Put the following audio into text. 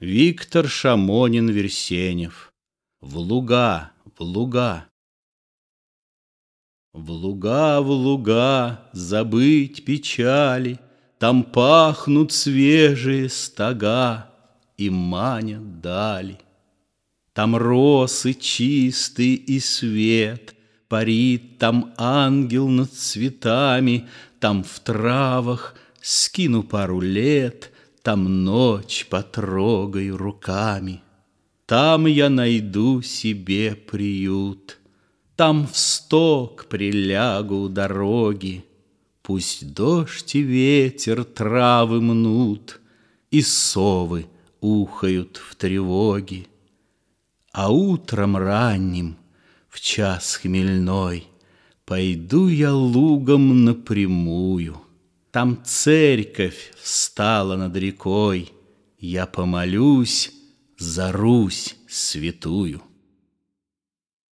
Виктор Шамонин-Версенев. В луга, в луга. В луга забыть печали, Там пахнут свежие стога И манят дали. Там росы чистый и свет, Парит там ангел над цветами, Там в травах скину пару лет, Там ночь потрогаю руками. Там я найду себе приют, Там в сток прилягу у дороги. Пусть дождь и ветер травы мнут, И совы ухают в тревоге. А утром ранним, в час хмельной, Пойду я лугом напрямую. Там церковь встала над рекой, Я помолюсь за Русь святую.